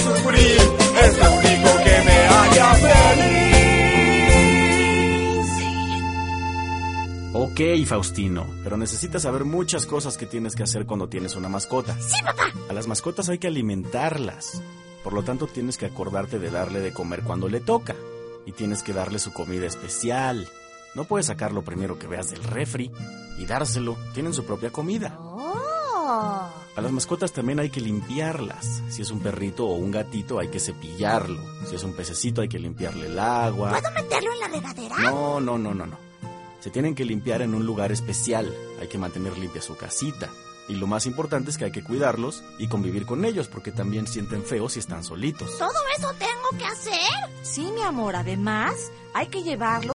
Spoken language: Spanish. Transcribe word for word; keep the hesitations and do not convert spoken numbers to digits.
sufrir, es lo único que me haría feliz. Ok, Faustino, pero necesitas saber muchas cosas que tienes que hacer cuando tienes una mascota. ¡Sí, papá! A las mascotas hay que alimentarlas. Por lo tanto, tienes que acordarte de darle de comer cuando le toca. Y tienes que darle su comida especial. No puedes sacarlo primero que veas del refri y dárselo. Tienen su propia comida. ¡Oh! A las mascotas también hay que limpiarlas. Si es un perrito o un gatito, hay que cepillarlo. Si es un pececito, hay que limpiarle el agua. ¿Puedo meterlo en la regadera? No, no, no, no, no. Se tienen que limpiar en un lugar especial. Hay que mantener limpia su casita. Y lo más importante es que hay que cuidarlos y convivir con ellos, porque también sienten feo si están solitos. ¿Todo eso tengo que hacer? Sí, mi amor, además hay que llevarlo